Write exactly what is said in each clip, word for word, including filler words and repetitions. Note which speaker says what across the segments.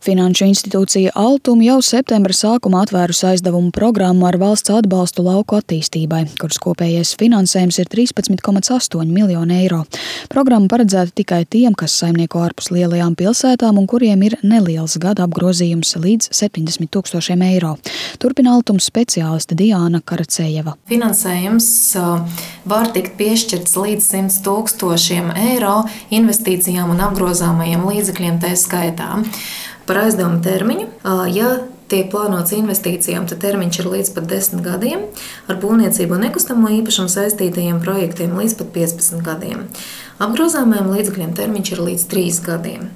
Speaker 1: Finanšu institūcija Altum jau septembra sākumā atvērusi aizdevumu programmu ar valsts atbalstu lauku attīstībai, kuras kopējais finansējums ir trīspadsmit komats astoņi miljoni eiro. Programma paredzēta tikai tiem, kas saimnieko ārpus lielajām pilsētām un kuriem ir neliels gada apgrozījums līdz septiņdesmit tūkstošiem eiro. Turpina Altuma speciāliste Diāna Karacejeva.
Speaker 2: Finansējums var tikt piešķirts līdz simt tūkstošiem eiro investīcijām un apgrozāmajiem līdzekļiem tā skaitā. Par aizdevumu termiņu, ja tiek plānots investīcijām, tad termiņš ir līdz pat desmit gadiem, ar būvniecību un nekustamo īpašumu saistītajiem projektiem līdz pat piecpadsmit gadiem. Apgrozāmajiem līdzekļiem termiņš ir līdz trīs gadiem.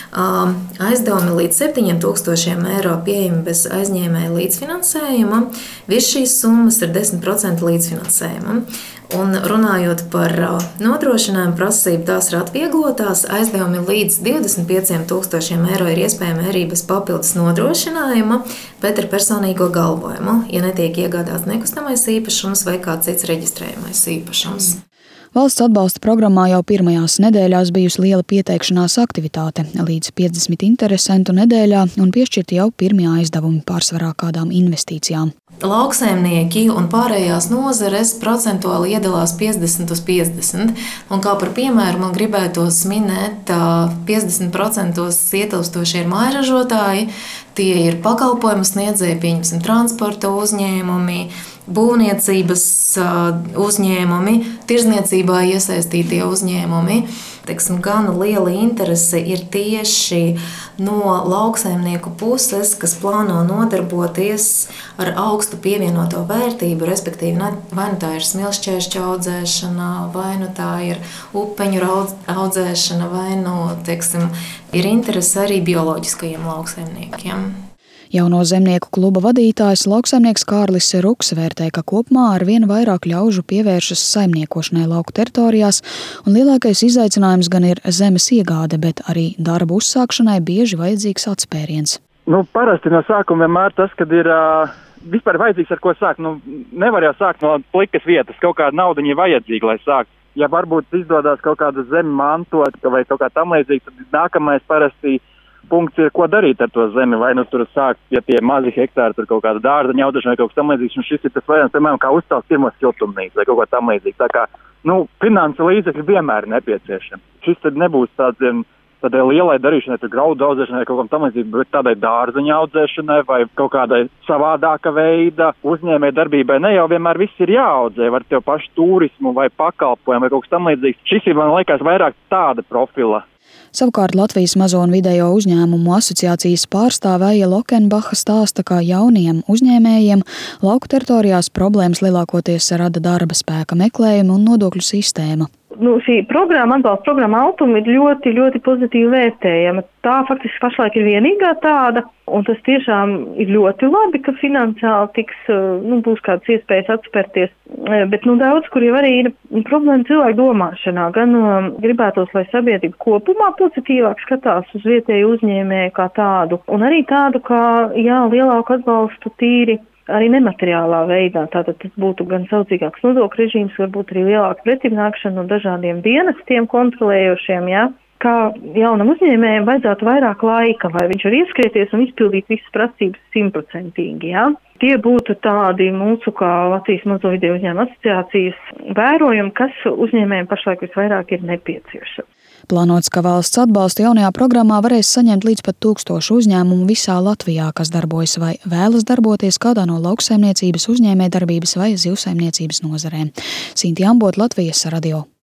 Speaker 2: Aizdevumi līdz septiņiem tūkstošiem eiro pieejami bez aizņēmēja līdzfinansējuma. Virs šīs summas ir desmit procenti līdzfinansējuma. Un runājot par nodrošinājumu prasību, tās ir atvieglotās. Aizdevumi līdz divdesmit pieciem tūkstošiem eiro ir iespējami arī bez papildus nodrošinājuma, bet ar personīgo galvojumu, ja netiek iegādāts nekustamais īpašums vai kāds cits reģistrējamais īpašums.
Speaker 1: Valsts atbalsta programmā jau pirmajās nedēļās bijusi liela pieteikšanās aktivitāte, līdz piecdesmit interesentu nedēļā un piešķirti jau pirmie aizdevumi pārsvarā kādām investīcijām.
Speaker 2: Lauksaimnieki un pārējās nozares procentuāli iedalās piecdesmit uz piecdesmit, un kā par piemēru man gribētos minēt, piecdesmit procentos ietilpstošie ir mājražotāji, tie ir pakalpojumu sniedzēji, pieņemsim transporta uzņēmumi, būvniecības uzņēmumi, tirzniecībā iesaistītie uzņēmumi. Teiksim, gan liela interese ir tieši no lauksaimnieku puses, kas plāno nodarboties ar augstu pievienoto vērtību, respektīvi vai nu tā ir smilšķēršļu audzēšana, vai nu tā ir upeņu audzēšana, vai nu, teiksim, ir interese arī bioloģiskajiem lauksaimniekiem.
Speaker 1: Jauno zemnieku kluba vadītājs lauksaimnieks Kārlis Ruks vērtē, ka kopumā ar vien vairāk ļaužu pievēršas saimniekošanai lauku teritorijās, un lielākais izaicinājums gan ir zemes iegāde, bet arī darbu uzsākšanai bieži vajadzīgs atspēriens.
Speaker 3: Nu, parasti no sākuma vienmēr tas, kad ir uh, vispār vajadzīgs ar ko sākt. Nu, nevar jau sākt no plikas vietas, kaut kāda naudiņa vajadzīga, lai sākt. Ja varbūt izdodas kaut kādu zemi mantot vai kaut kā tam līdzīgi, tad nākamais parasti punkts ir, ko darīt ar to zemi, vai nu tur sākt, ja tie mazi hektāri, tur kaut kāda dārzeņa audzēšana vai kaut kas tam līdzīgs, un šis ir tas variants, piemēram, kā uzcelt pirmo siltumnīcu vai kaut ko tam līdzīgu. Tā kā, nu, finansu līdzekļi vienmēr ir nepieciešami. Šis tad nebūs tāds, tādai lielai darīšanai, tur graudu audzēšanai, kaut kam tam līdzīgu, bet tādai dārzeņa audzēšanai vai kaut kādai savādāka veida uzņēmēja darbībai. Ne jau vienmēr viss ir jāaudzē, var tev pašu turismu vai pakalpojumu vai kaut kas tam līdzīgs. Šis ir, man liekas, vairāk tāda profila.
Speaker 1: Savukārt Latvijas mazo un vidējo uzņēmumu asociācijas pārstāve Aija Lokenbaha stāsta, ka jauniem uzņēmējiem lauku teritorijās problēmas lielākoties rada darba spēka meklējuma un nodokļu sistēma.
Speaker 4: Nu, šī programma, atbalsta programma Altuma ir ļoti, ļoti pozitīvi vērtējama. Tā faktiski pašlaik ir vienīgā tāda, un tas tiešām ir ļoti labi, ka finansiāli tiks, nu, būs kādas iespējas atspērties. Bet, nu, daudz, kur jau arī ir problēma cilvēku domāšanā. Gan no gribētos, lai sabiedrība kopumā pozitīvāk skatās uz vietēju uzņēmēju kā tādu, un arī tādu, kā, jā, lielāku atbalstu tīri arī nemateriālā veidā. Tātad tas būtu gan saucīgāks nodokļu režīms, varbūt arī lielāka pretimnākšana no dažādiem dienestiem kontrolējošiem, jā. Kā jaunam uzņēmējam vajadzētu vairāk laika, vai viņš var ieskrieties un izpildīt visas prasības simtprocentīgi, jā. Tie būtu tādi mūsu kā Latvijas mazo vidējo uzņēmumu asociācijas vērojumi, kas uzņēmējiem pašlaik visvairāk ir nepieciešams.
Speaker 1: Plānots, ka valsts atbalstu jaunajā programmā varēs saņemt līdz pat tūkstošu uzņēmumu visā Latvijā, kas darbojas vai vēlas darboties kādā no lauksaimniecības, uzņēmējdarbības vai zivsaimniecības nozarēm. Sinti Ambot, Latvijas radio.